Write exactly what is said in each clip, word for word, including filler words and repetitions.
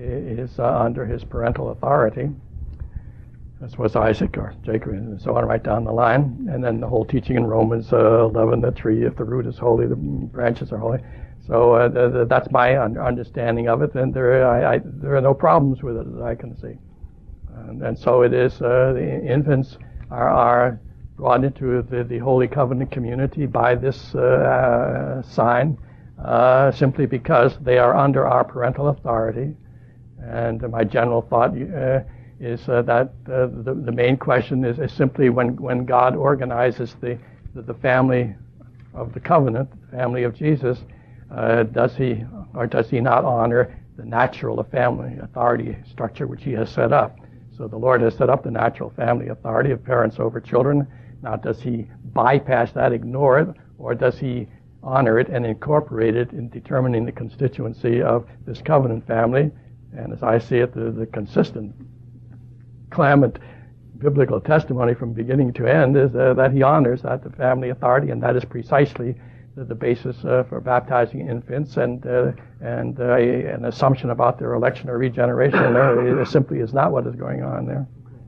is uh, under his parental authority. This was Isaac or Jacob, and so on, right down the line. And then the whole teaching in Romans uh, eleven, the tree, if the root is holy, the branches are holy. So uh, the, the, that's my un- understanding of it, and there, I, I, there are no problems with it that I can see. And, and so it is, uh, the infants are, are brought into the, the Holy Covenant community by this uh, sign, uh, simply because they are under our parental authority. And my general thought uh, is uh, that uh, the, the main question is, is simply when, when God organizes the, the, the family of the covenant, the family of Jesus, uh, does he or does he not honor the natural family authority structure which he has set up? So the Lord has set up the natural family authority of parents over children. Now, does he bypass that, ignore it, or does he honor it and incorporate it in determining the constituency of this covenant family? And as I see it, the, the consistent, clamant biblical testimony from beginning to end is uh, that he honors that the family authority, and that is precisely the, the basis uh, for baptizing infants, and uh, and uh, an assumption about their election or regeneration there it simply is not what is going on there.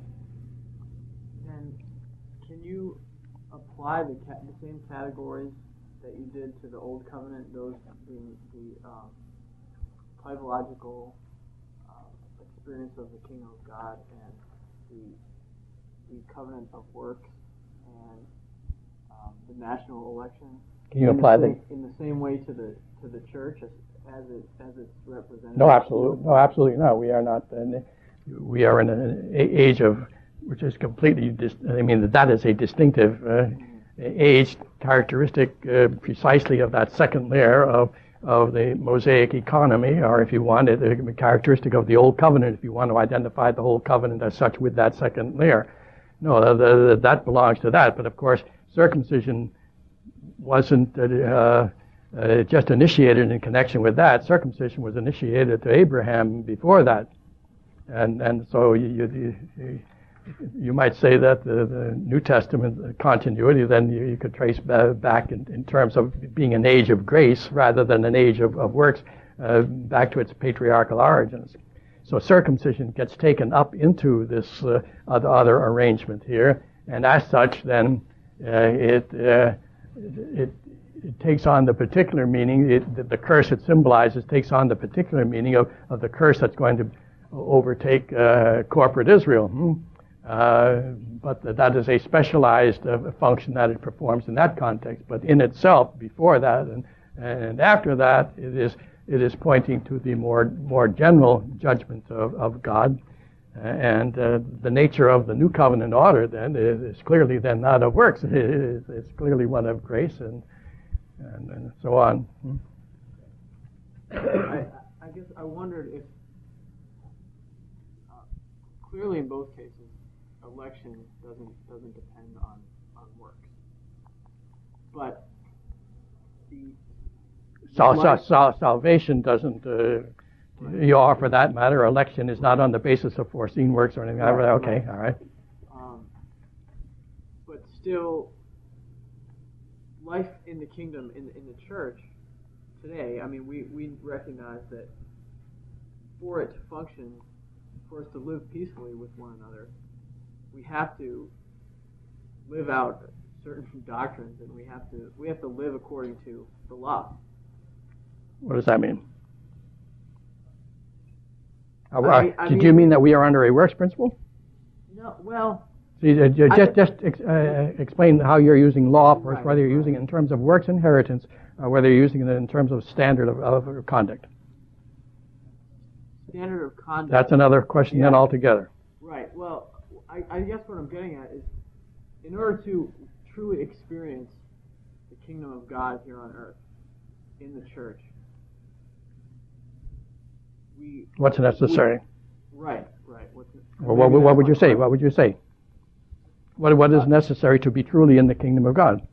And can you apply the, ca- the same categories that you did to the Old Covenant, those being the um, typological uh, experience of the kingdom of God and the the covenant of works and um, the national election? Can you apply the the in the same way to the to the church as, as it as it's represented? No, absolutely, no, absolutely not. We are not. Uh, we are in an age of which is completely. Dis- I mean, that is a distinctive uh, mm-hmm. age, characteristic uh, precisely of that second layer of of the Mosaic economy, or if you want it, a characteristic of the Old Covenant. If you want to identify the whole covenant as such with that second layer, no, the, the, that belongs to that. But of course, circumcision wasn't uh, uh, just initiated in connection with that. Circumcision was initiated to Abraham before that, and and so you you, you might say that the, the New Testament continuity then you, you could trace back in, in terms of being an age of grace rather than an age of, of works uh, back to its patriarchal origins. So circumcision gets taken up into this uh, other, other arrangement here, and as such then uh, it. Uh, It, it takes on the particular meaning, it, the, the curse it symbolizes takes on the particular meaning of, of the curse that's going to overtake uh, corporate Israel. Hmm? Uh, but th- that is a specialized uh, function that it performs in that context. But in itself, before that and, and after that, it is it is pointing to the more more general judgment of, of God. And uh, the nature of the new covenant order then is, is clearly then not of works. It is, it's clearly one of grace and and, and so on. Hmm? I, I guess I wondered if uh, clearly in both cases election doesn't doesn't depend on, on works, but the so, so, so, salvation doesn't. Uh, You are, for that matter, election is not on the basis of foreseen works or anything. Right, okay, right. all right. Um, but still, life in the kingdom, in in the church today, I mean, we, we recognize that for it to function, for us to live peacefully with one another, we have to live out certain doctrines, and we have to we have to live according to the law. What does that mean? Uh, I, I did mean, you mean that we are under a works principle? No, well... So you, you just I, just ex, uh, explain how you're using law first, right, whether you're right. using it in terms of works inheritance, or whether you're using it in terms of standard of, of conduct. Standard of conduct. That's another question yeah. then altogether. Right. Well, I, I guess what I'm getting at is, in order to truly experience the kingdom of God here on earth, in the church, we... What's necessary? We, right, right. What's, well, what, what would you say? What would you say? What What is necessary to be truly in the kingdom of God?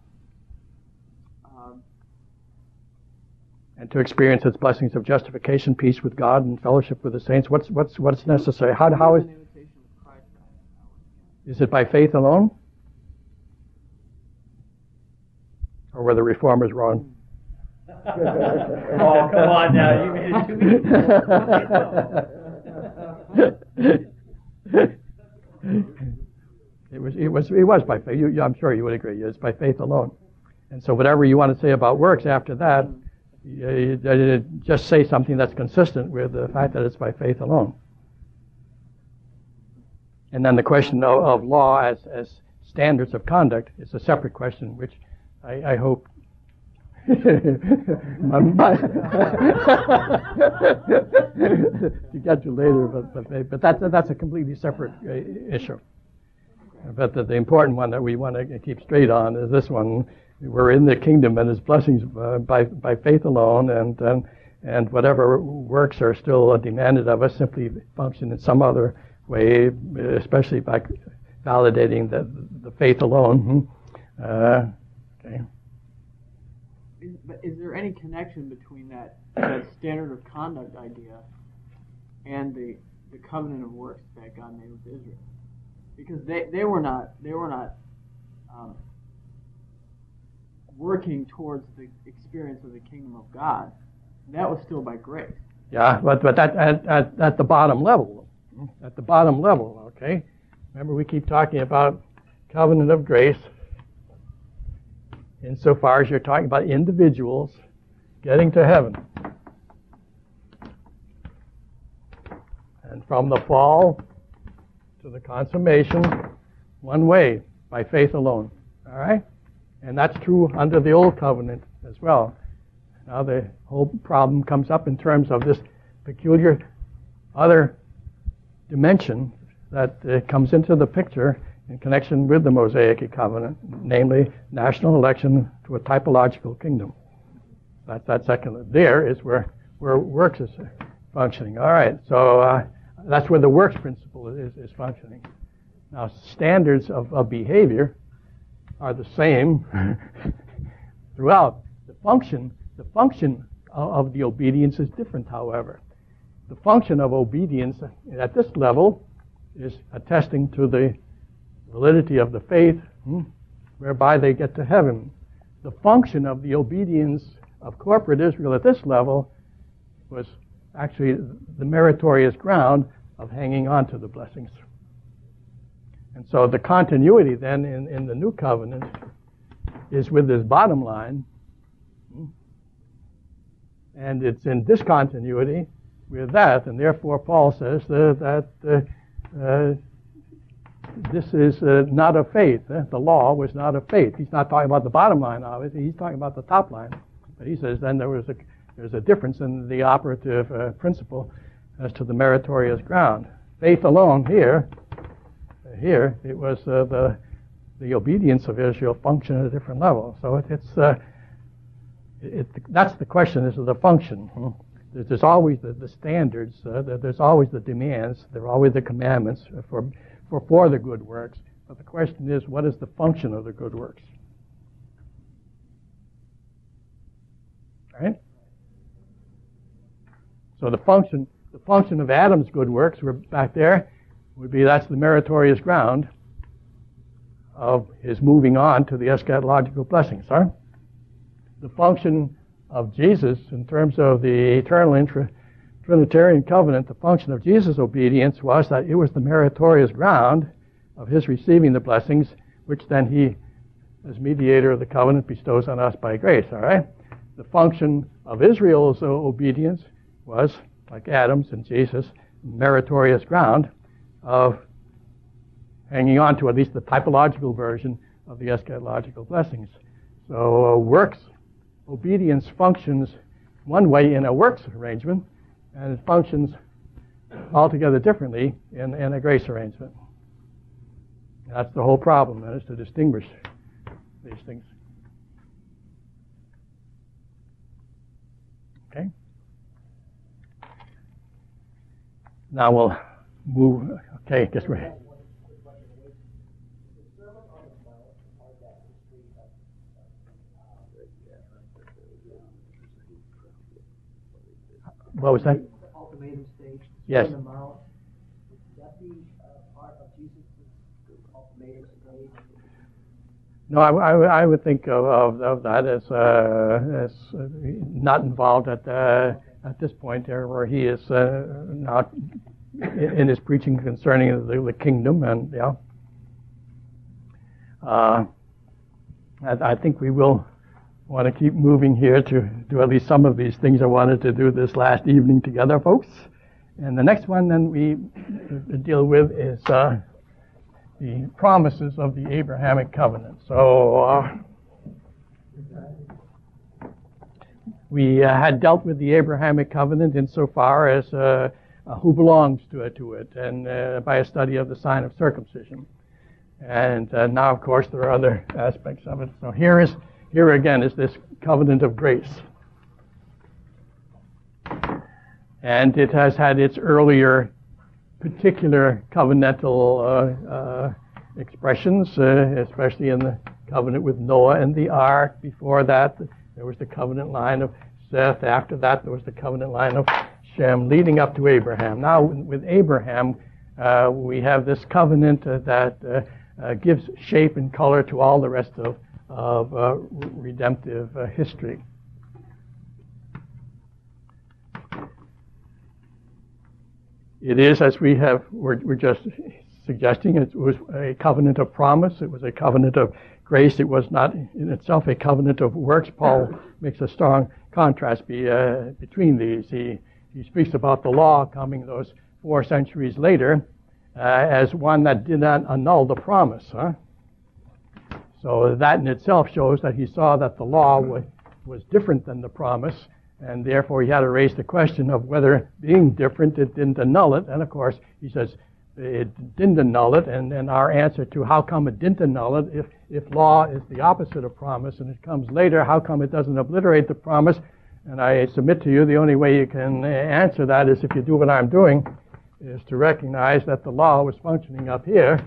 Um, and to experience its blessings of justification, peace with God, and fellowship with the saints. What's what's what's necessary? How how is is it by faith alone, or were the reformers wrong? Oh, come on now, you made it too easy. It was, it was, it was by faith. You, I'm sure you would agree. It's by faith alone. And so whatever you want to say about works after that, you, you just say something that's consistent with the fact that it's by faith alone. And then the question of, of law as, as standards of conduct is a separate question, which I, I hope my, my to get to later, but but, but that's that's a completely separate uh, issue. But the, the important one that we want to keep straight on is this one: we're in the kingdom and His blessings uh, by by faith alone, and and and whatever works are still demanded of us simply function in some other way, especially by validating the the faith alone. Uh, okay. Is, but is there any connection between that, that standard of conduct idea and the the covenant of works that God made with Israel? Because they, they were not they were not um, working towards the experience of the kingdom of God. That was still by grace. Yeah, but but that at, at at the bottom level, at the bottom level, okay. Remember, we keep talking about covenant of grace. Insofar as you're talking about individuals getting to heaven. And from the fall to the consummation, one way, by faith alone. All right? And that's true under the old covenant as well. Now the whole problem comes up in terms of this peculiar other dimension that uh, comes into the picture in connection with the Mosaic covenant, namely national election to a typological kingdom. That, that second there is where, where works is functioning. All right, so uh, that's where the works principle is, is functioning. Now, standards of, of behavior are the same throughout. The function, the function of, of the obedience is different, however. The function of obedience at this level is attesting to the validity of the faith, hmm, whereby they get to heaven. The function of the obedience of corporate Israel at this level was actually the meritorious ground of hanging on to the blessings. And so the continuity then in, in the new covenant is with this bottom line, hmm, and it's in discontinuity with that, and therefore Paul says that, that uh, uh, this is uh, not of faith. Eh? The law was not of faith. He's not talking about the bottom line of it. He's talking about the top line. But he says then there was a there's a difference in the operative uh, principle as to the meritorious ground. Faith alone here, uh, here it was uh, the the obedience of Israel function at a different level. So it, it's uh, it, it, that's the question: is the function. Hmm? There's, there's always the, the standards. Uh, there's always the demands. There are always the commandments for. For, for the good works. But the question is, what is the function of the good works? Right? So the function, the function of Adam's good works, we're back there, would be that's the meritorious ground of his moving on to the eschatological blessings. Huh? The function of Jesus in terms of the eternal intra Trinitarian covenant, the function of Jesus' obedience was that it was the meritorious ground of his receiving the blessings, which then he, as mediator of the covenant, bestows on us by grace. All right? The function of Israel's obedience was, like Adam's and Jesus, meritorious ground of hanging on to at least the typological version of the eschatological blessings. So uh, works, obedience functions one way in a works arrangement, and it functions altogether differently in, in a grace arrangement. That's the whole problem, that is to distinguish these things. Okay? Now we'll move. Okay, guess we're. What was that? Ultimatum stage. Yes. The Mount. Would that be uh, part of Jesus' ultimatum stage? No, I, I, I would think of, of, of that as, uh, as uh, not involved at uh, at this point there, where he is uh, not in his preaching concerning the, the kingdom, and yeah, uh, I, I think we will want to keep moving here to do at least some of these things I wanted to do this last evening together, folks. And the next one then we deal with is uh, the promises of the Abrahamic covenant. So uh, we uh, had dealt with the Abrahamic covenant insofar as uh, uh, who belongs to it, to it, and uh, by a study of the sign of circumcision. And uh, now, of course, there are other aspects of it. So here is here again is this covenant of grace. And it has had its earlier particular covenantal uh, uh, expressions, uh, especially in the covenant with Noah and the ark. Before that, there was the covenant line of Seth. After that, there was the covenant line of Shem, leading up to Abraham. Now, with Abraham, uh, we have this covenant uh, that uh, uh, gives shape and color to all the rest of, of uh, redemptive uh, history. It is, as we have, we're, we're just suggesting, it was a covenant of promise. It was a covenant of grace. It was not in itself a covenant of works. Paul makes a strong contrast be, uh, between these. He, he speaks about the law coming those four centuries later uh, as one that did not annul the promise. Huh? So that in itself shows that he saw that the law was, was different than the promise, and therefore he had to raise the question of whether, being different, it didn't annul it. And of course, he says it didn't annul it, and, and our answer to how come it didn't annul it, if, if law is the opposite of promise and it comes later, how come it doesn't obliterate the promise? And I submit to you, the only way you can answer that is if you do what I'm doing, is to recognize that the law was functioning up here,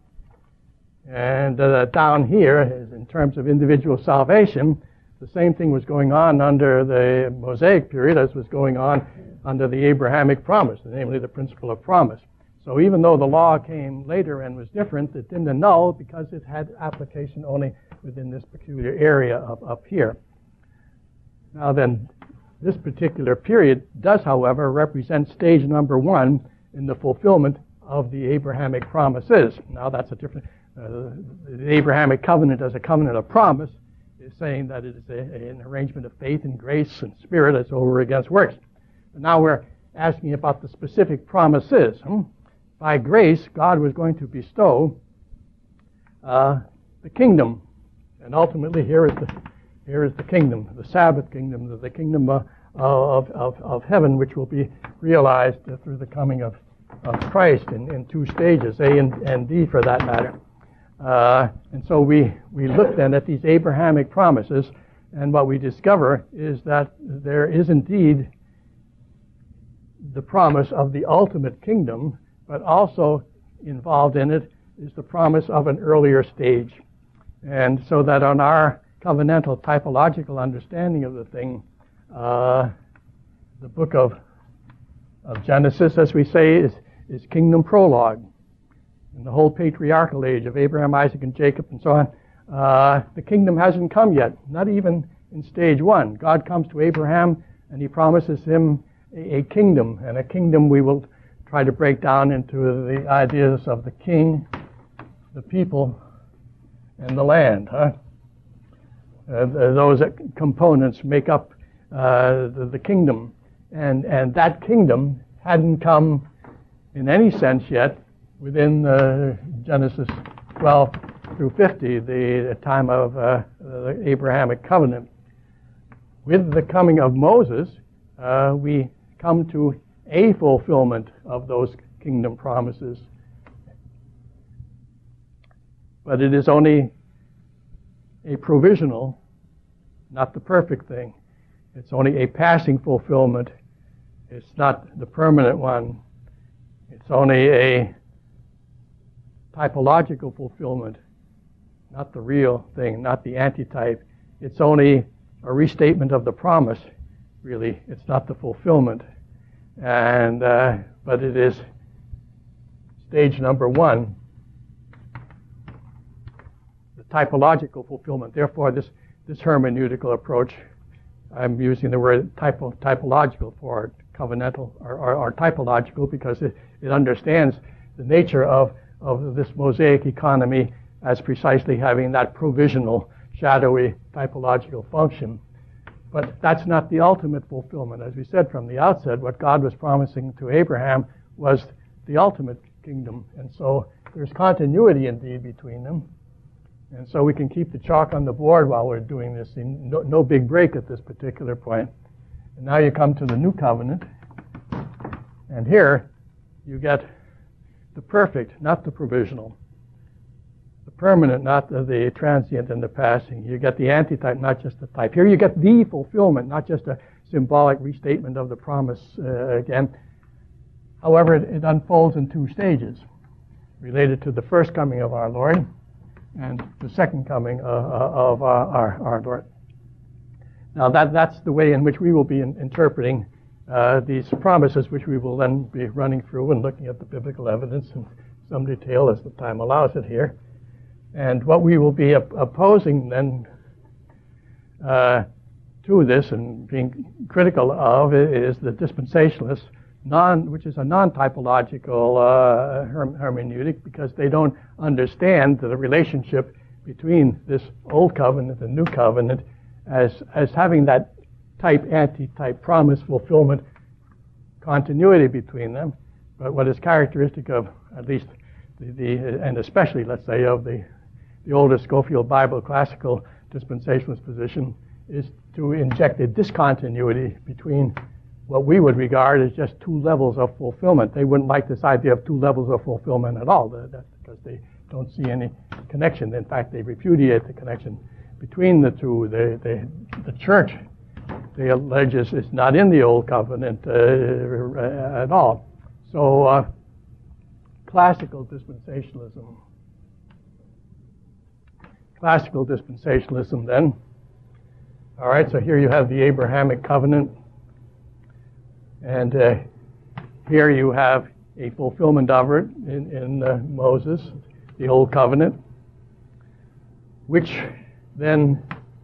and uh, down here, is in terms of individual salvation, the same thing was going on under the Mosaic period as was going on under the Abrahamic promise, namely the principle of promise. So even though the law came later and was different, it didn't annul because it had application only within this peculiar area of up here. Now then, this particular period does, however, represent stage number one in the fulfillment of the Abrahamic promises. Now that's a different, uh, the Abrahamic covenant as a covenant of promise is saying that it is a, an arrangement of faith and grace and spirit that's over against works. But now we're asking about the specific promises. Hmm? By grace, God was going to bestow uh, the kingdom. And ultimately, here is the here is the kingdom, the Sabbath kingdom, the, the kingdom uh, of, of, of heaven, which will be realized uh, through the coming of, of Christ in, in two stages, A and, and D for that matter. Uh, and so we, we look then at these Abrahamic promises, and what we discover is that there is indeed the promise of the ultimate kingdom, but also involved in it is the promise of an earlier stage. And so that on our covenantal typological understanding of the thing, uh, the book of, of Genesis, as we say, is, is kingdom prologue. In the whole patriarchal age of Abraham, Isaac, and Jacob, and so on, uh, the kingdom hasn't come yet, not even in stage one. God comes to Abraham, and he promises him a, a kingdom, and a kingdom we will try to break down into the ideas of the king, the people, and the land. Huh? Uh, those components make up uh, the, the kingdom, and, and that kingdom hadn't come in any sense yet within uh, Genesis twelve through fifty, the, the time of uh, the Abrahamic covenant. With the coming of Moses, uh, we come to a fulfillment of those kingdom promises. But it is only a provisional, not the perfect thing. It's only a passing fulfillment. It's not the permanent one. It's only a typological fulfillment, not the real thing, not the antitype. It's only a restatement of the promise, really. It's not the fulfillment. And uh, but it is stage number one, the typological fulfillment. Therefore, this, this hermeneutical approach, I'm using the word typo, typological for covenantal or, or, or typological because it, it understands the nature of, of this Mosaic economy as precisely having that provisional, shadowy typological function. But that's not the ultimate fulfillment. As we said from the outset, what God was promising to Abraham was the ultimate kingdom. And so there's continuity indeed between them. And so we can keep the chalk on the board while we're doing this. No, no big break at this particular point. And now you come to the new covenant. And here you get the perfect, not the provisional. The permanent, not the, the transient and the passing. You get the antitype, not just the type. Here you get the fulfillment, not just a symbolic restatement of the promise uh, again. However, it, it unfolds in two stages, related to the first coming of our Lord and the second coming uh, of uh, our, our Lord. Now, that, that's the way in which we will be in, interpreting uh, these promises, which we will then be running through and looking at the biblical evidence in some detail as the time allows it here. And what we will be op- opposing then uh, to this and being critical of is the dispensationalists, non, which is a non-typological uh, herm- hermeneutic, because they don't understand the relationship between this old covenant and new covenant as as having that type anti-type promise fulfillment continuity between them. But what is characteristic of at least the, the and especially let's say of the the older Scofield Bible classical dispensationalist position is to inject a discontinuity between what we would regard as just two levels of fulfillment. They wouldn't like this idea of two levels of fulfillment at all, that, that, because they don't see any connection. In fact, they repudiate the connection between the two. They, they, the church, they allege, is, is not in the Old Covenant uh, at all. So, uh, classical dispensationalism. Classical dispensationalism, then. All right, so here you have the Abrahamic covenant. And uh, here you have a fulfillment of it in, in uh, Moses, the Old Covenant, which then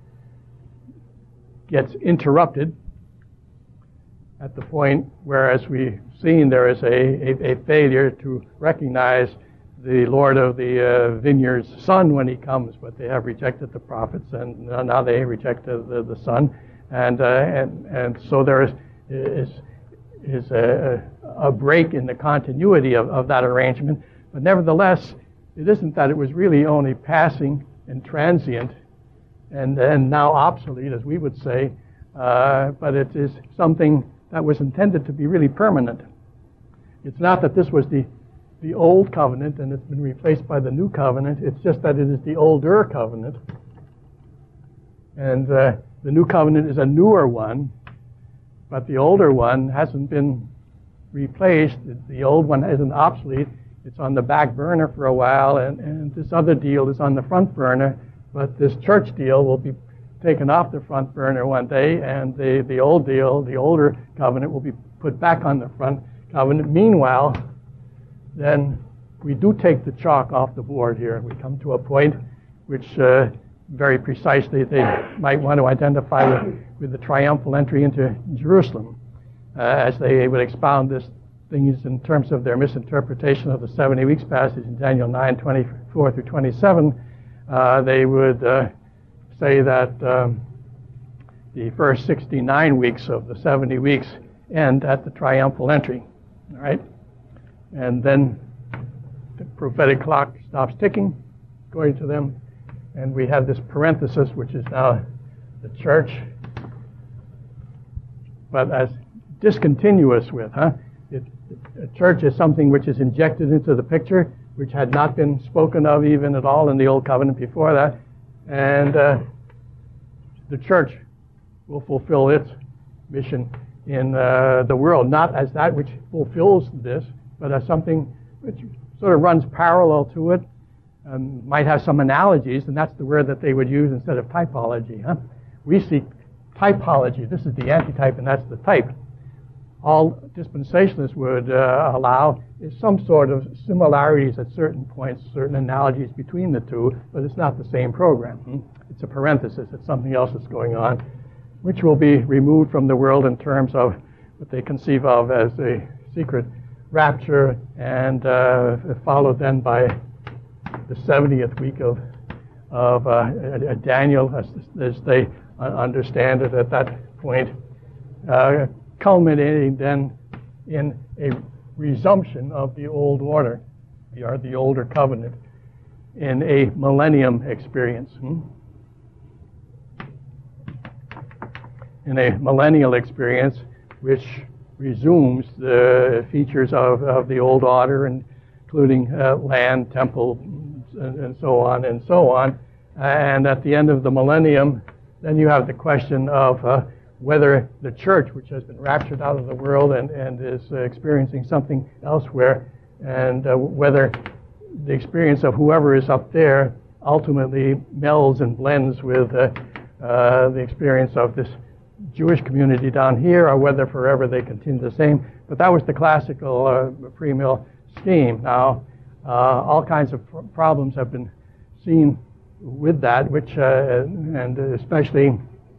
gets interrupted at the point where, as we've seen, there is a, a, a failure to recognize the Lord of the uh, vineyard's son when he comes, but they have rejected the prophets, and now they reject the, the, the son. And, uh, and, and so there is... is is a, a break in the continuity of, of that arrangement. But nevertheless, it isn't that it was really only passing and transient and, and now obsolete, as we would say, uh, but it is something that was intended to be really permanent. It's not that this was the, the old covenant and it's been replaced by the new covenant. It's just that it is the older covenant. And uh, the new covenant is a newer one, but the older one hasn't been replaced. The old one isn't obsolete. It's on the back burner for a while, and, and this other deal is on the front burner. But this church deal will be taken off the front burner one day, and the, the old deal, the older covenant, will be put back on the front covenant. Meanwhile, then we do take the chalk off the board here. We come to a point which uh, very precisely they might want to identify with, with the triumphal entry into Jerusalem, uh, as they would expound this things in terms of their misinterpretation of the seventy weeks passage in Daniel nine, twenty-four through twenty-seven. Uh, they would uh, say that um, the first sixty-nine weeks of the seventy weeks end at the triumphal entry. All right? And then the prophetic clock stops ticking, according to them. And we have this parenthesis, which is now the church, but as discontinuous with, huh? It, a church is something which is injected into the picture, which had not been spoken of even at all in the Old Covenant before that. And uh, the church will fulfill its mission in uh, the world, not as that which fulfills this, but as something which sort of runs parallel to it. Um, might have some analogies, and that's the word that they would use instead of typology. Huh? We see typology. This is the antitype, and that's the type. all dispensationalists would uh, allow is some sort of similarities at certain points, certain analogies between the two, but it's not the same program. Hmm? It's a parenthesis. It's something else that's going on, which will be removed from the world in terms of what they conceive of as a secret rapture, and uh, followed then by the seventieth week of of uh, Daniel, as, as they understand it at that point, uh, culminating then in a resumption of the old order, or the older covenant, in a millennium experience. Hmm? In a millennial experience, which resumes the features of, of the old order, including uh, land, temple, and, and so on and so on. And at the end of the millennium, then you have the question of uh, whether the church, which has been raptured out of the world and, and is uh, experiencing something elsewhere, and uh, whether the experience of whoever is up there ultimately melds and blends with uh, uh, the experience of this Jewish community down here, or whether forever they continue the same. But that was the classical uh, pre-mill scheme. Now, uh, all kinds of pr- problems have been seen with that, which, uh, and especially,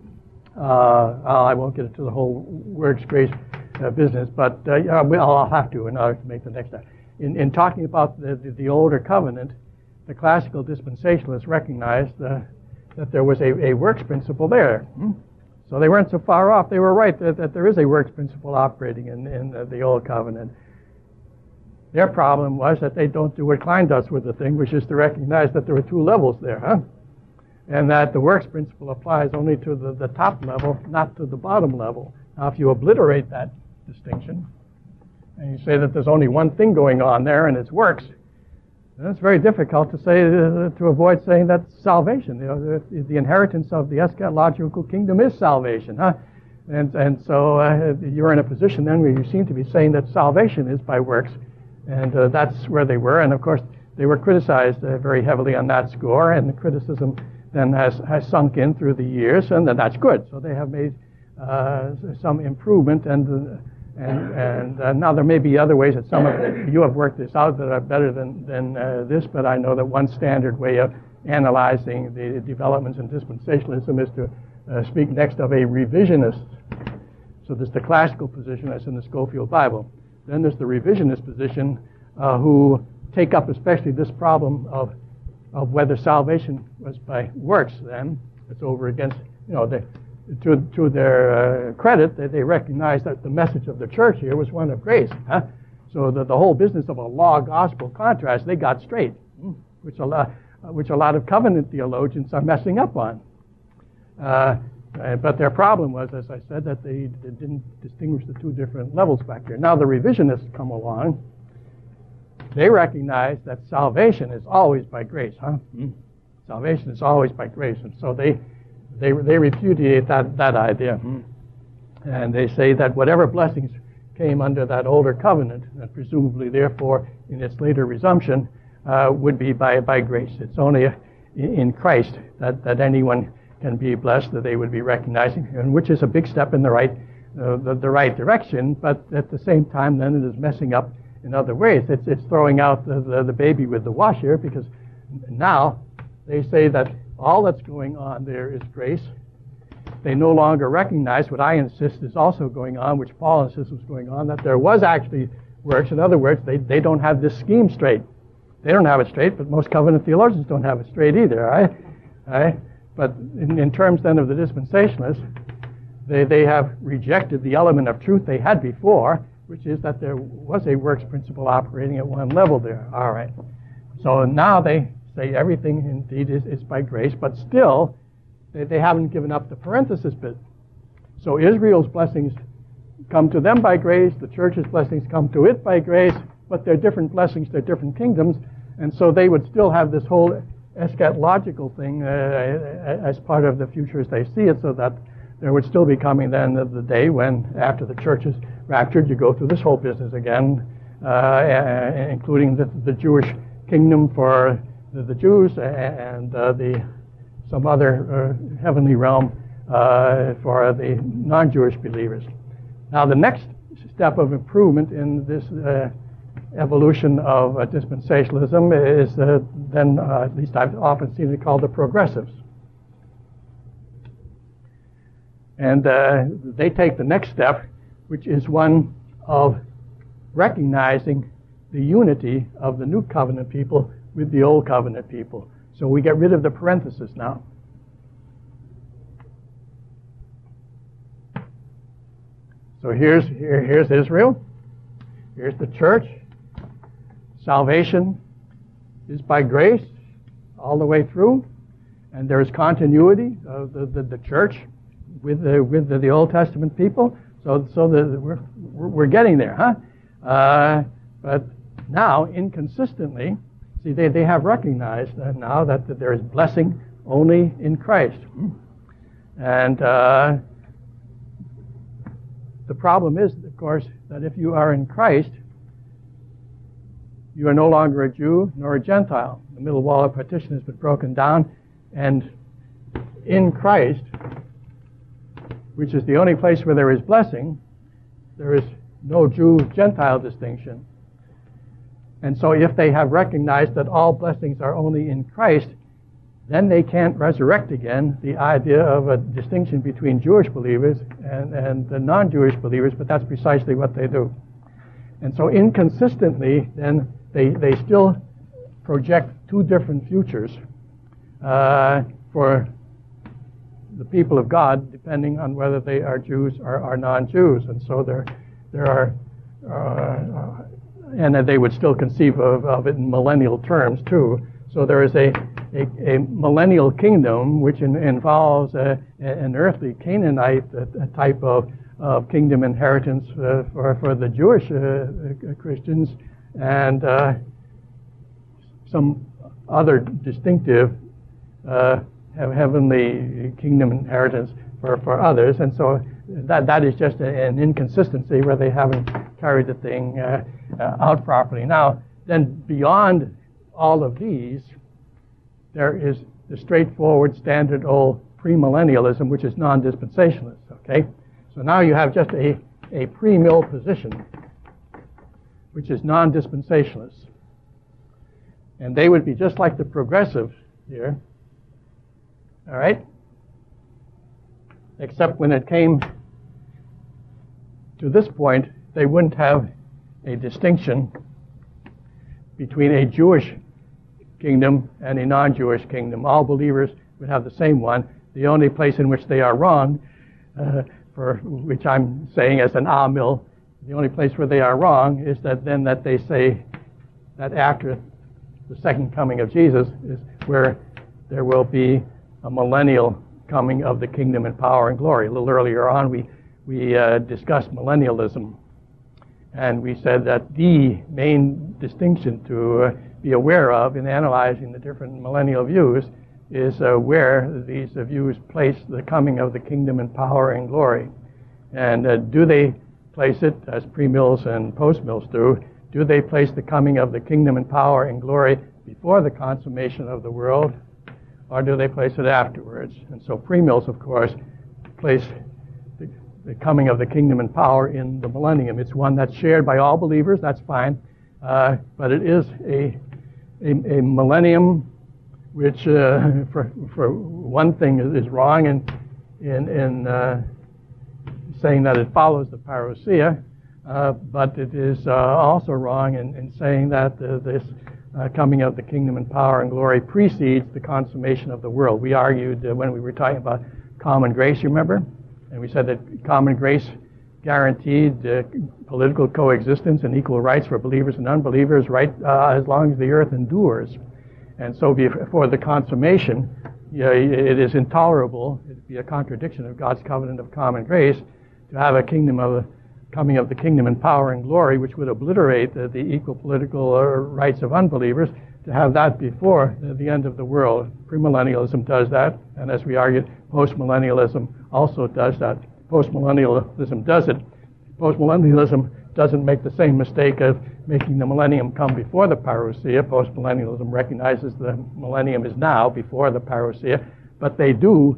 uh, I won't get into the whole works grace uh, business, but uh, yeah, I'll have to in order to make the next step. In, in talking about the, the, the older covenant, the classical dispensationalists recognized uh, that there was a, a works principle there. Hmm? So they weren't so far off. They were right that, that there is a works principle operating in, in the, the old covenant. Their problem was that they don't do what Klein does with the thing, which is to recognize that there are two levels there, huh? And that the works principle applies only to the, the top level, not to the bottom level. Now, if you obliterate that distinction, and you say that there's only one thing going on there, and it's works, then it's very difficult to say uh, to avoid saying that salvation. You know, the, the inheritance of the eschatological kingdom is salvation, huh? And and so uh, you're in a position then where you seem to be saying that salvation is by works. And uh, that's where they were. And of course, they were criticized uh, very heavily on that score. And the criticism then has, has sunk in through the years, and then that's good. So they have made uh, some improvement. And uh, and and uh, now there may be other ways that some of you have worked this out that are better than than uh, this. But I know that one standard way of analyzing the developments in dispensationalism is to uh, speak next of a revisionist. So there's the classical position that's in the Scofield Bible. Then there's the revisionist position, uh, who take up especially this problem of of whether salvation was by works. Then it's over against, you know, they, to to their uh, credit, they, they recognize that the message of the church here was one of grace. Huh? So that the whole business of a law gospel contrast they got straight, which a lot which a lot of covenant theologians are messing up on. Uh, Uh, but their problem was, as I said, that they, they didn't distinguish the two different levels back there. Now the revisionists come along. They recognize that salvation is always by grace, huh? Mm-hmm. Salvation is always by grace. And so they they they repudiate that, that idea. Mm-hmm. And they say that whatever blessings came under that older covenant, and presumably therefore in its later resumption, uh, would be by, by grace. It's only in, in Christ that, that anyone can be blessed, that they would be recognizing, and which is a big step in the right uh, the, the right direction, but at the same time then it is messing up in other ways. It's it's throwing out the, the, the baby with the washer, because now they say that all that's going on there is grace. They no longer recognize what I insist is also going on, which Paul insists was going on, that there was actually works. In other words, they, they don't have this scheme straight. They don't have it straight, but most covenant theologians don't have it straight either, all right? All right? But in, in terms then of the dispensationalists, they, they have rejected the element of truth they had before, which is that there was a works principle operating at one level there. All right. So now they say everything indeed is, is by grace, but still they, they haven't given up the parenthesis bit. So Israel's blessings come to them by grace, the church's blessings come to it by grace, but they're different blessings, they're different kingdoms, and so they would still have this whole eschatological thing uh, as part of the future as they see it, so that there would still be coming then the day when, after the church is raptured, you go through this whole business again, uh, including the, the Jewish kingdom for the, the Jews and uh, the some other uh, heavenly realm uh, for the non-Jewish believers. Now the next step of improvement in this uh, evolution of uh, dispensationalism is uh, then, uh, at least I've often seen it called the progressives. And uh, they take the next step, which is one of recognizing the unity of the New Covenant people with the Old Covenant people. So we get rid of the parenthesis now. So here's here, here's Israel. Here's the church. Salvation is by grace all the way through, and there is continuity of the, the, the church with the with the, the Old Testament people. So so the, we're we're getting there, huh? Uh, but now inconsistently, see they, they have recognized that now that, that there is blessing only in Christ, and uh, the problem is, of course, that if you are in Christ, you are no longer a Jew nor a Gentile. The middle wall of partition has been broken down, and in Christ, which is the only place where there is blessing, there is no Jew-Gentile distinction. And so if they have recognized that all blessings are only in Christ, then they can't resurrect again the idea of a distinction between Jewish believers and, and the non-Jewish believers, but that's precisely what they do. And so inconsistently, then, they, they still project two different futures uh, for the people of God, depending on whether they are Jews or are non-Jews. And so there, there are, uh, and they would still conceive of, of it in millennial terms, too. So there is a, a, a millennial kingdom which in, involves a, an earthly Canaanite a, a type of, of kingdom inheritance uh, for, for the Jewish uh, Christians, and uh, some other distinctive uh, heavenly kingdom inheritance for, for others. And so that that is just a, an inconsistency where they haven't carried the thing uh, uh, out properly. Now, then beyond all of these, there is the straightforward, standard old premillennialism, which is non-dispensationalist. Okay, so now you have just a a pre-mill position, which is non-dispensationalist, and they would be just like the progressives here. All right, except when it came to this point, they wouldn't have a distinction between a Jewish kingdom and a non-Jewish kingdom. All believers would have the same one. The only place in which they are wrong, uh, for which I'm saying as an ah-mill, the only place where they are wrong is that then that they say that after the second coming of Jesus is where there will be a millennial coming of the kingdom and power and glory. A little earlier on, we we uh, discussed millennialism, and we said that the main distinction to uh, be aware of in analyzing the different millennial views is uh, where these uh, views place the coming of the kingdom and power and glory. And uh, do they place it, as pre-mills and post-mills do, do they place the coming of the kingdom and power and glory before the consummation of the world, or do they place it afterwards? And so pre-mills, of course, place the, the coming of the kingdom and power in the millennium. It's one that's shared by all believers, that's fine, uh, but it is a A, a millennium, which uh, for for one thing is, is wrong in in, in uh, saying that it follows the parousia, uh, but it is uh, also wrong in, in saying that uh, this uh, coming of the kingdom and power and glory precedes the consummation of the world. We argued uh, when we were talking about common grace, you remember, and we said that common grace guaranteed uh, political coexistence and equal rights for believers and unbelievers, right, uh, as long as the earth endures. And so before the consummation, you know, it is intolerable, it would be a contradiction of God's covenant of common grace, to have a kingdom of coming of the kingdom and power and glory, which would obliterate the, the equal political uh, rights of unbelievers, to have that before the, the end of the world. Premillennialism does that, and as we argued, postmillennialism also does that. Postmillennialism does it. Postmillennialism doesn't make the same mistake of making the millennium come before the parousia. Postmillennialism recognizes the millennium is now, before the parousia, but they do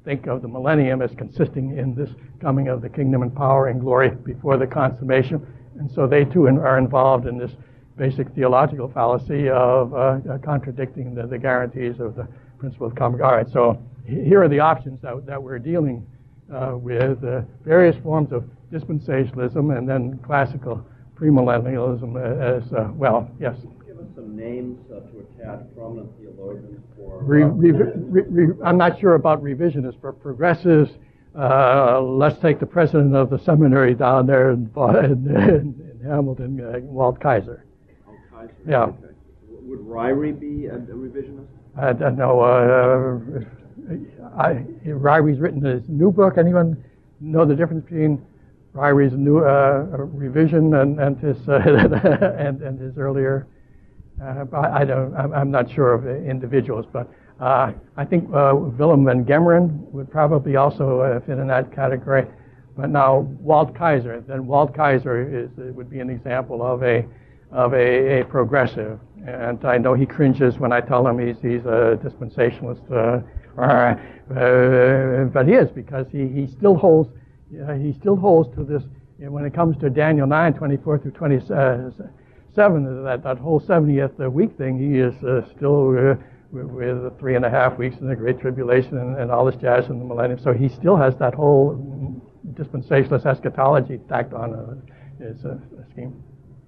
think of the millennium as consisting in this coming of the kingdom and power and glory before the consummation. And so they too are involved in this basic theological fallacy of uh, contradicting the, the guarantees of the principle of common. All right, so here are the options that, that we're dealing uh, with, uh, various forms of dispensationalism and then classical premillennialism as uh, well. Yes? Give us some names uh, to attach prominent theologians for... Re, re, re, re, I'm not sure about revisionists, but progressives. Uh, let's take the president of the seminary down there in, in, in Hamilton, uh, Walt Kaiser. Walt Kaiser. Yeah. Okay. Would Ryrie be a, a revisionist? I don't know. Uh, I, Ryrie's written his new book. Anyone know the difference between Ryrie's new uh, revision and, and his uh, and, and his earlier? Uh, I, I don't. I'm, I'm not sure of individuals, but uh, I think uh, Willem van Gemeren would probably also uh, fit in that category. But now Walt Kaiser, then Walt Kaiser is would be an example of a of a, a progressive, and I know he cringes when I tell him he's he's a dispensationalist, uh, uh, but he is, because he, he still holds uh, he still holds to this. You know, when it comes to Daniel nine twenty-four through twenty-seven, that that whole seventieth week thing, he is uh, still uh, with, with the three and a half weeks in the Great Tribulation and, and all this jazz in the millennium. So he still has that whole dispensationalist eschatology tacked on uh, his uh, scheme.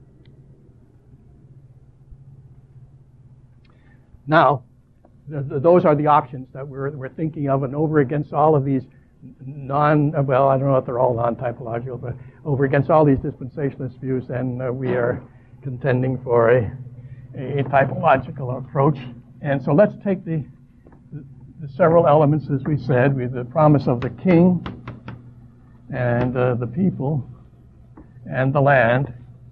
Now, th- th- those are the options that we're we're thinking of, and over against all of these non, well, I don't know if they're all non-typological, but over against all these dispensationalist views, then uh, we are contending for a, a typological approach. And so let's take the, the, the several elements, as we said, with the promise of the king and uh, the people and the land.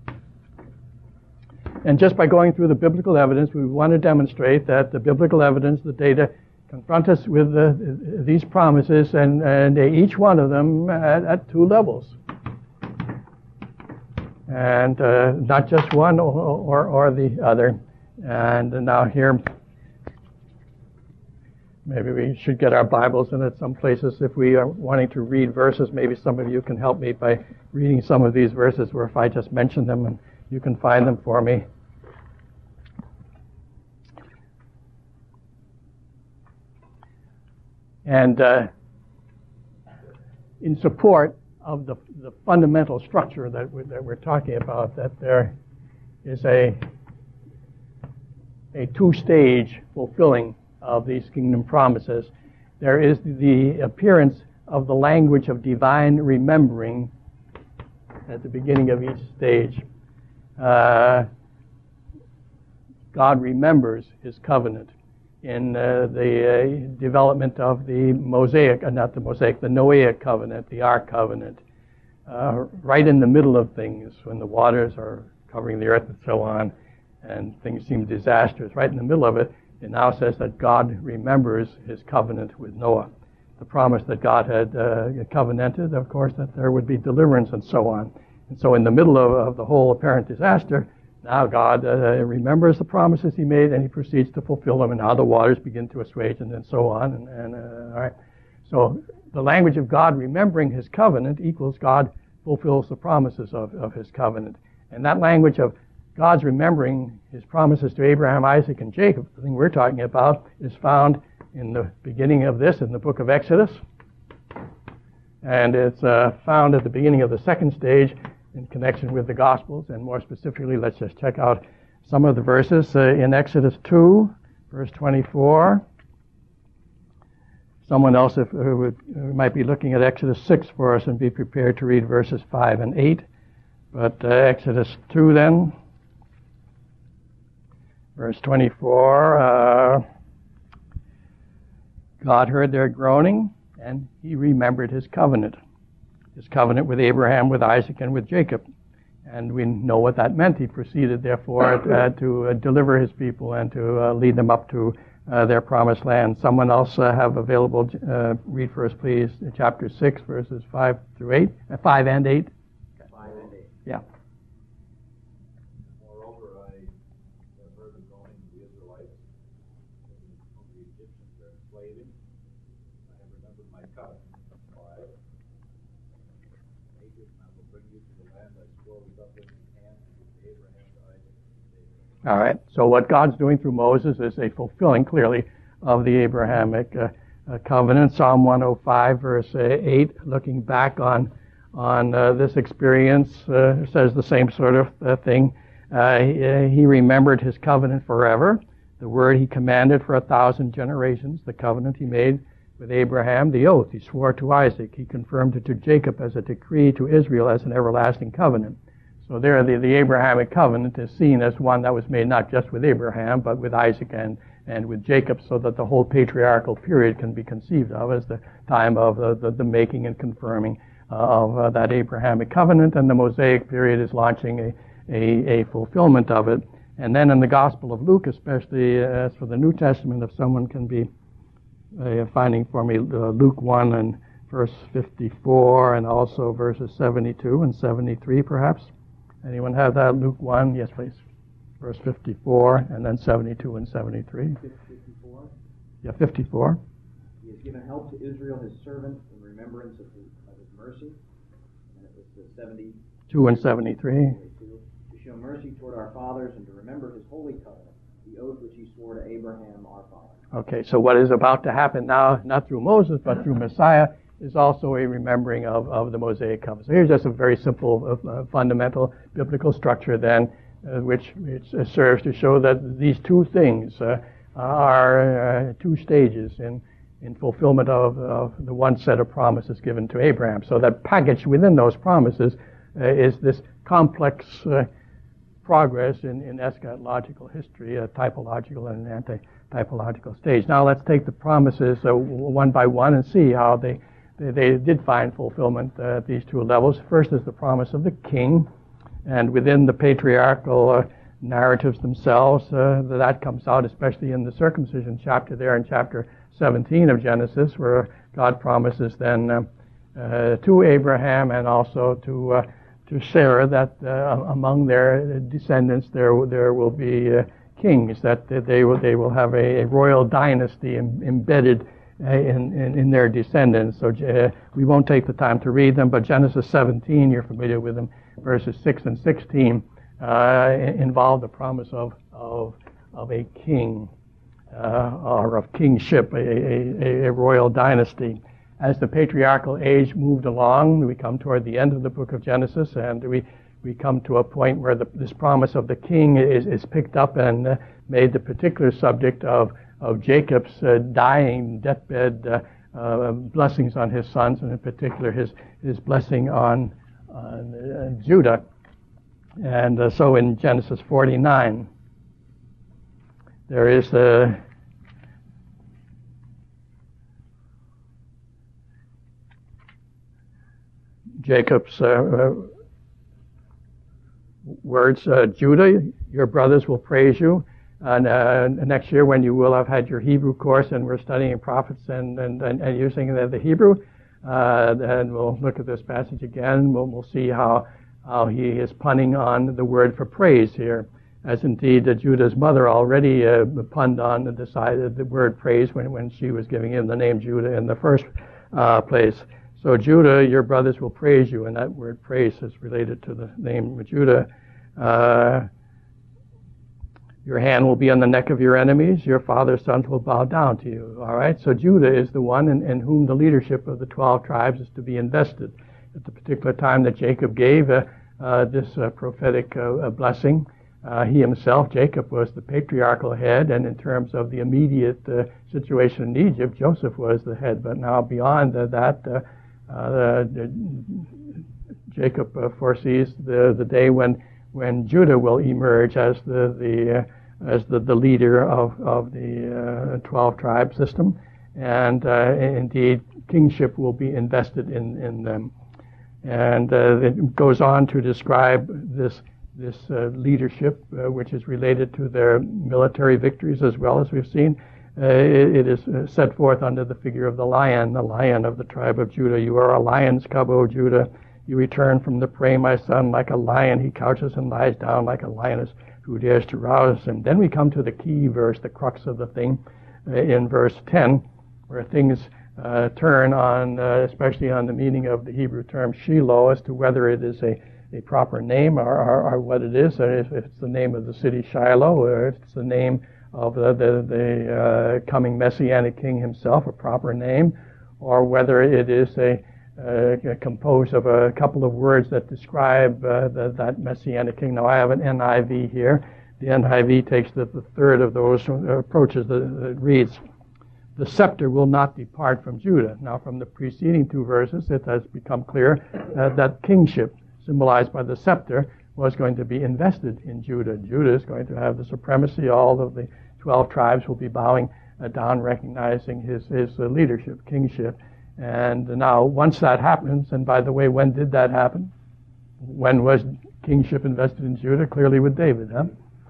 And just by going through the biblical evidence, we want to demonstrate that the biblical evidence, the data, confront us with uh, these promises, and, and each one of them at, at two levels. And uh, not just one or, or, or the other. And now here, maybe we should get our Bibles, and at some places, if we are wanting to read verses, maybe some of you can help me by reading some of these verses, where if I just mention them and you can find them for me. And uh, in support of the, the fundamental structure that we're, that we're talking about, that there is a, a two-stage fulfilling of these kingdom promises, there is the appearance of the language of divine remembering at the beginning of each stage. Uh, God remembers his covenant in uh, the uh, development of the Mosaic, uh, not the Mosaic, the Noahic covenant, the Ark covenant, uh, right in the middle of things, when the waters are covering the earth and so on, and things seem disastrous. Right in the middle of it, it now says that God remembers his covenant with Noah. The promise that God had uh, covenanted, of course, that there would be deliverance and so on. And so in the middle of, of the whole apparent disaster, now God uh, remembers the promises he made, and he proceeds to fulfill them, and now the waters begin to assuage, and then so on. And, and uh, all right. So the language of God remembering his covenant equals God fulfills the promises of, of his covenant. And that language of God's remembering his promises to Abraham, Isaac, and Jacob, the thing we're talking about, is found in the beginning of this, in the book of Exodus. And it's uh, found at the beginning of the second stage in connection with the Gospels. And more specifically, let's just check out some of the verses uh, in Exodus two, verse twenty-four. Someone else if, uh, would, uh, might be looking at Exodus six for us and be prepared to read verses five and eight. But uh, Exodus two then, verse twenty-four, uh, God heard their groaning, and he remembered his covenant. His covenant with Abraham, with Isaac, and with Jacob. And we know what that meant. He proceeded, therefore, uh, to uh, deliver his people and to uh, lead them up to uh, their promised land. Someone else uh, have available, uh, read for us, please, chapter six, verses five through eight, uh, five and eight. Five and eight. Yeah. Moreover, I have heard the groaning of the Israelites, whom the Egyptians are enslaving. I have remembered my covenant. Five. Make it, and I will bring you to the land I swore with uplifting hand to Abraham, to Isaac, and to Jacob. All right. So what God's doing through Moses is a fulfilling, clearly, of the Abrahamic uh, uh, covenant. Psalm one oh five, verse uh, eight, looking back on on uh, this experience, uh, says the same sort of uh, thing. Uh, he, he remembered his covenant forever, the word he commanded for a thousand generations, the covenant he made with Abraham, the oath he swore to Isaac. He confirmed it to Jacob as a decree, to Israel as an everlasting covenant. So there, the, the Abrahamic covenant is seen as one that was made not just with Abraham, but with Isaac and, and with Jacob, so that the whole patriarchal period can be conceived of as the time of the, the, the making and confirming uh, of uh, that Abrahamic covenant, and the Mosaic period is launching a, a, a fulfillment of it. And then in the Gospel of Luke, especially uh, as for the New Testament, if someone can be uh, finding for me uh, Luke one and verse fifty-four, and also verses seventy-two and seventy-three, perhaps. Anyone have that? Luke one? Yes, please. Verse fifty-four, and then seventy-two and seventy-three. fifty-four. Yeah, fifty-four. He has given help to Israel, his servant, in remembrance of his, of his mercy. And it was the seventy-two and seventy-three. To show mercy toward our fathers and to remember his holy covenant, the oath which he swore to Abraham, our father. Okay, so what is about to happen now, not through Moses, but through Messiah, is also a remembering of, of the Mosaic covenant. So here's just a very simple, uh, fundamental biblical structure then, uh, which, which uh, serves to show that these two things uh, are uh, two stages in, in fulfillment of, of the one set of promises given to Abraham. So that packaged within those promises uh, is this complex uh, progress in, in eschatological history, a typological and an anti-typological stage. Now let's take the promises uh, one by one and see how they They, they did find fulfillment uh, at these two levels. First is the promise of the king, and within the patriarchal uh, narratives themselves, uh, that comes out especially in the circumcision chapter there in chapter seventeen of Genesis, where God promises then uh, uh, to Abraham and also to uh, to Sarah that uh, among their descendants there there will be uh, kings, that they will they will have a, a royal dynasty em- embedded In, in, in their descendants. So uh, we won't take the time to read them, but Genesis seventeen, you're familiar with them, verses six and sixteen, uh, involve the promise of of, of a king, uh, or of kingship, a, a, a royal dynasty. As the patriarchal age moved along, we come toward the end of the book of Genesis, and we, we come to a point where the, this promise of the king is, is picked up and uh, made the particular subject of of Jacob's uh, dying deathbed uh, uh, blessings on his sons, and in particular his his blessing on, on uh, Judah. And uh, so in Genesis forty-nine, there is uh, Jacob's uh, uh, words, uh, Judah, your brothers will praise you. And uh, next year, when you will have had your Hebrew course and we're studying prophets and, and, and, and using the, the Hebrew, uh, then we'll look at this passage again. We'll, we'll see how, how he is punning on the word for praise here, as indeed uh, Judah's mother already uh, punned on and decided the word praise when, when she was giving him the name Judah in the first uh, place. So Judah, your brothers will praise you, and that word praise is related to the name Judah. Uh, Your hand will be on the neck of your enemies. Your father's sons will bow down to you. All right? So Judah is the one in, in whom the leadership of the twelve tribes is to be invested. At the particular time that Jacob gave uh, uh, this uh, prophetic uh, blessing, uh, he himself, Jacob, was the patriarchal head, and in terms of the immediate uh, situation in Egypt, Joseph was the head. But now beyond uh, that, uh, uh, the, Jacob uh, foresees the, the day when when Judah will emerge as the the uh, as the, the leader of of the uh, twelve tribe system, and uh, indeed kingship will be invested in in them, and uh, it goes on to describe this this uh, leadership, uh, which is related to their military victories as well, as we've seen. Uh, it, it is set forth under the figure of the lion, the lion of the tribe of Judah. You are a lion's cub, O Judah. You return from the prey, my son, like a lion. He couches and lies down like a lioness. Who dares to rouse him? Then we come to the key verse, the crux of the thing, uh, in verse ten, where things uh, turn on, uh, especially on the meaning of the Hebrew term Shiloh, as to whether it is a, a proper name or, or, or what it is, or if it's the name of the city Shiloh, or if it's the name of the, the, the uh, coming Messianic king himself, a proper name, or whether it is a Uh, composed of a couple of words that describe uh, the, that Messianic king. Now, I have an N I V here. The N I V takes the, the third of those approaches. It reads, "The scepter will not depart from Judah." Now, from the preceding two verses, it has become clear uh, that kingship, symbolized by the scepter, was going to be invested in Judah. Judah is going to have the supremacy. All of the twelve tribes will be bowing uh, down, recognizing his, his uh, leadership, kingship. And now, once that happens, and by the way, when did that happen? When was kingship invested in Judah? Clearly with David, huh?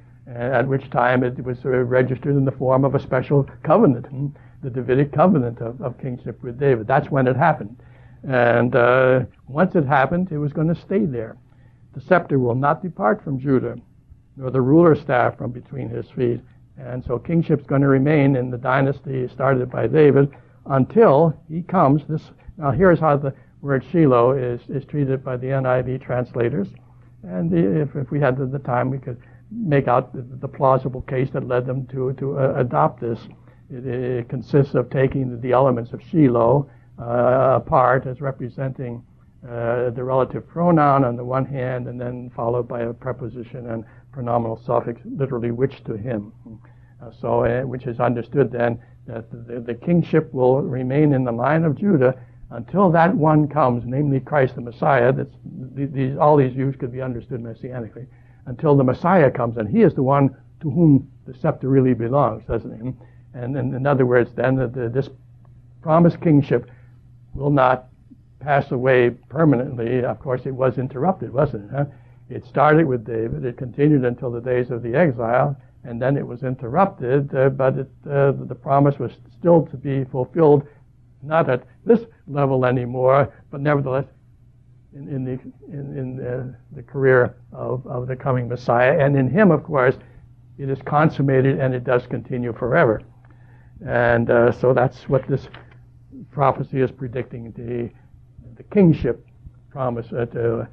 At which time it was uh, registered in the form of a special covenant, hmm? the Davidic covenant of, of kingship with David. That's when it happened. And uh, once it happened, it was going to stay there. The scepter will not depart from Judah, nor the ruler's staff from between his feet. And so kingship's going to remain in the dynasty started by David, until he comes. This now here's how the word Shiloh is, is treated by the N I V translators. And the, if, if we had the, the time, we could make out the, the plausible case that led them to, to uh, adopt this. It, it consists of taking the, the elements of Shiloh uh, apart as representing uh, the relative pronoun on the one hand, and then followed by a preposition and pronominal suffix, literally which to him. Uh, so, uh, which is understood then that the, the kingship will remain in the line of Judah until that one comes, namely Christ the Messiah. That's, these, all these views could be understood messianically. Until the Messiah comes, and he is the one to whom the scepter really belongs, doesn't he? And, and in other words, then, the, the, this promised kingship will not pass away permanently. Of course, it was interrupted, wasn't it? Huh? It started with David. It continued until the days of the exile, and then it was interrupted, uh, but it, uh, the promise was still to be fulfilled, not at this level anymore, but nevertheless in, in the in, in uh, the career of, of the coming Messiah. And in him, of course, it is consummated, and it does continue forever. And uh, so that's what this prophecy is predicting, the, the kingship promise uh, to,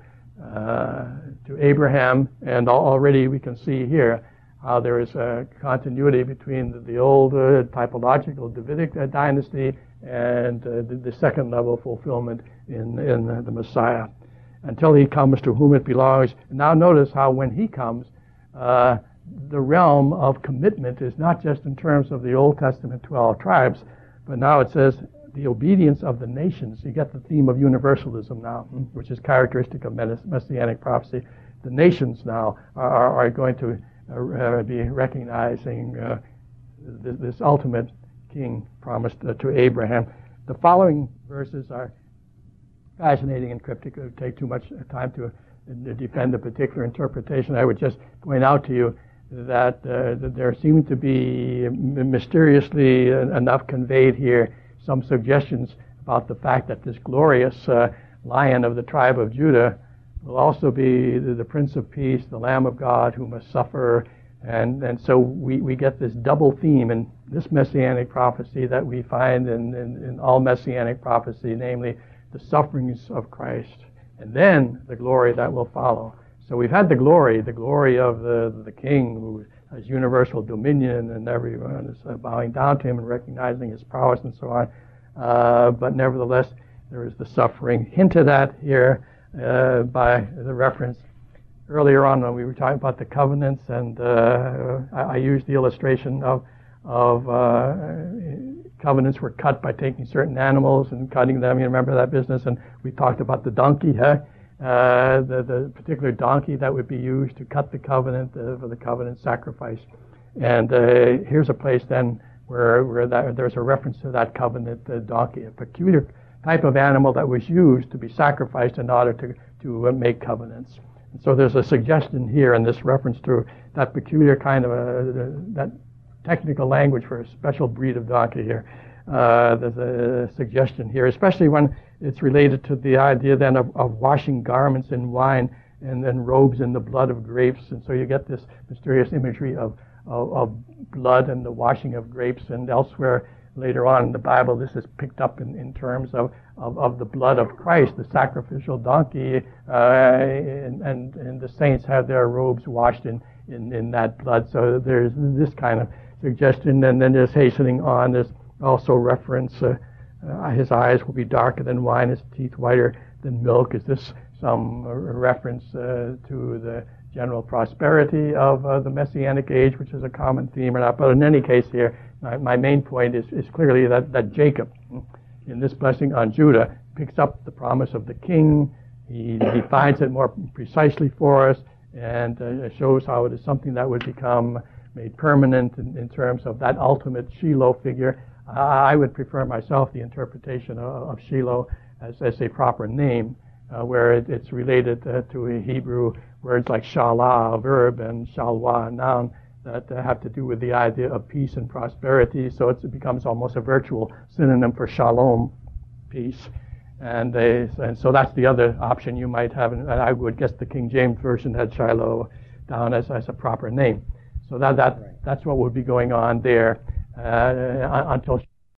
uh, to Abraham. And already we can see here how there is a continuity between the, the old uh, typological Davidic uh, dynasty and uh, the, the second level fulfillment in, in uh, the Messiah, until he comes to whom it belongs. Now notice how when he comes, uh, the realm of commitment is not just in terms of the Old Testament twelve tribes, but now it says the obedience of the nations. You get the theme of universalism now, which is characteristic of Messianic prophecy. The nations now are, are going to Uh, be recognizing uh, this, this ultimate king promised uh, to Abraham. The following verses are fascinating and cryptic. It would take too much time to uh, defend a particular interpretation. I would just point out to you that, uh, that there seem to be mysteriously enough conveyed here some suggestions about the fact that this glorious uh, Lion of the tribe of Judah will also be the, the Prince of Peace, the Lamb of God who must suffer. And, and so we, we get this double theme in this Messianic prophecy that we find in, in, in all Messianic prophecy, namely the sufferings of Christ, and then the glory that will follow. So we've had the glory, the glory of the, the King who has universal dominion, and everyone is uh, bowing down to him and recognizing his prowess and so on. Uh, but nevertheless, there is the suffering hinted at here Uh, by the reference earlier on when we were talking about the covenants, and uh, I, I used the illustration of of uh, covenants were cut by taking certain animals and cutting them. You remember that business? And we talked about the donkey, huh? Uh, the the particular donkey that would be used to cut the covenant uh, for the covenant sacrifice. And uh, here's a place then where where that, there's a reference to that covenant uh, donkey, a peculiar type of animal that was used to be sacrificed in order to, to uh, make covenants. And so there's a suggestion here in this reference to that peculiar kind of a, that technical language for a special breed of donkey here. Uh, there's a suggestion here, especially when it's related to the idea then of, of washing garments in wine and then robes in the blood of grapes. And so you get this mysterious imagery of, of, of blood and the washing of grapes, and elsewhere later on in the Bible, this is picked up in, in terms of, of, of the blood of Christ, the sacrificial donkey, uh, and, and, and the saints have their robes washed in, in, in that blood. So there's this kind of suggestion. And then just hastening on, there's also reference, uh, uh, his eyes will be darker than wine, his teeth whiter than milk. Is this some uh, reference uh, to the general prosperity of uh, the Messianic age, which is a common theme or not? But in any case here, my, my main point is, is clearly that, that Jacob, in this blessing on Judah, picks up the promise of the king. He defines it more precisely for us and uh, shows how it is something that would become made permanent in, in terms of that ultimate Shiloh figure. Uh, I would prefer myself the interpretation of, of Shiloh as, as a proper name, uh, where it, it's related uh, to a Hebrew words like shalah, a verb, and shalwa, a noun, that uh, have to do with the idea of peace and prosperity. So it's, it becomes almost a virtual synonym for shalom, peace. And they, and so that's the other option you might have. And I would guess the King James Version had Shiloh down as, as a proper name. So that, that that's what would be going on there uh, until